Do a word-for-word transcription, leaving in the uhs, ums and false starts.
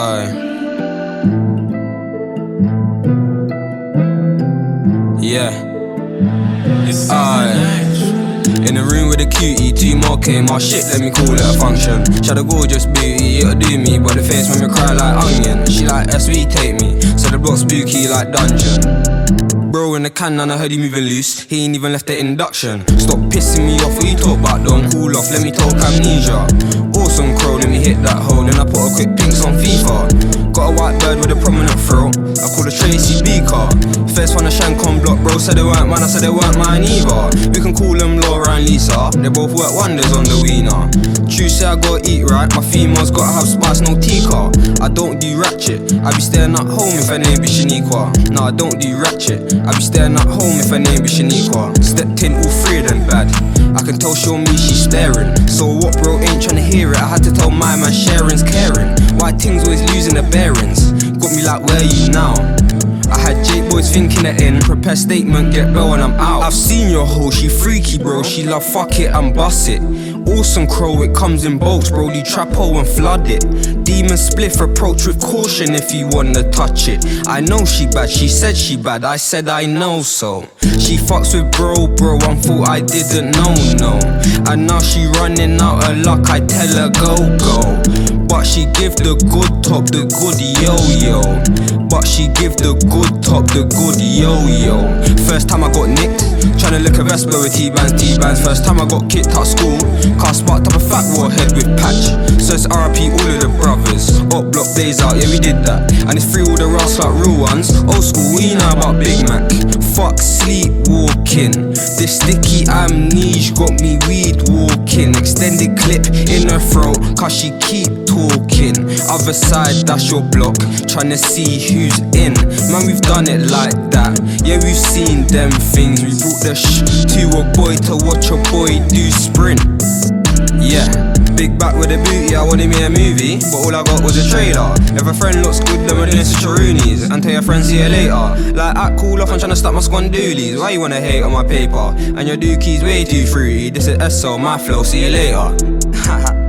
Aye. Yeah. Aye. In the room with a cutie, two more came, oh shit, let me call it a function. She had a gorgeous beauty, it'll do me, but the face made me cry like onion. She like S V take me, so the block spooky like dungeon. Bro in the can and I heard he moving loose, he ain't even left the induction. Stop pissing me off, what you talk about, don't cool off, let me talk amnesia. Awesome crow, let me hit that hole, then I put a quick pinks on FIFA. Got a white bird with a prominent throat, I call her Tracy Beaker. First one a shank on block, bro said they weren't mine, I said they weren't mine either. We can call them Laura and Lisa, they both work wonders on the wiener. True say I gotta eat right, my females gotta have spice, no tika. I don't do ratchet, I be staying at home if her name be Shaniqua. Nah, I don't do ratchet, I be staying at home if her name be Shaniqua. Stepped in all three of them bad, I can tell show me she's staring. So what bro, ain't tryna hear it, I had to tell my man Sharon's caring. Why things always losing their bearings, got me like where you now? I had Jake boys thinking it in, prepare statement, get bail and I'm out. I've seen your hoe, she freaky bro, she love fuck it and bust it. Awesome crow, it comes in bulks bro, you trap hole and flood it. Demon spliff, approach with caution if you wanna touch it. I know she bad, she said she bad, I said I know so. She fucks with bro bro, I thought I didn't know no. And now she running out of luck, I tell her go go. But she give the good top, the good yo-yo. But she give the good top, the good yo-yo. First time I got nicked, tryna look a Vespa with T-bands, T-bands. First time I got kicked out school, car sparked up a fat warhead with patch. So it's R I P all of the brothers. Up block days out, yeah we did that. And it's free all the rats like real ones. Old school, we know about Big Mac. Fuck sleepwalking, this sticky amnesia got me weed walking. Extended clip in her throat, cause she keep talking. Other side, that's your block, tryna see who's in. Man, we've done it like that, yeah we've seen them things. We brought the sh to a boy to watch a boy do sprint. Yeah, big back with a booty, I wanted me a movie, but all I got was a trailer. If a friend looks good, then we're doing some charoonies, and tell your friends see you later. Like act cool off, I'm tryna start my squandoolies. Why you wanna hate on my paper? And your dookie's way too fruity, this is S O, my flow, see you later. Haha.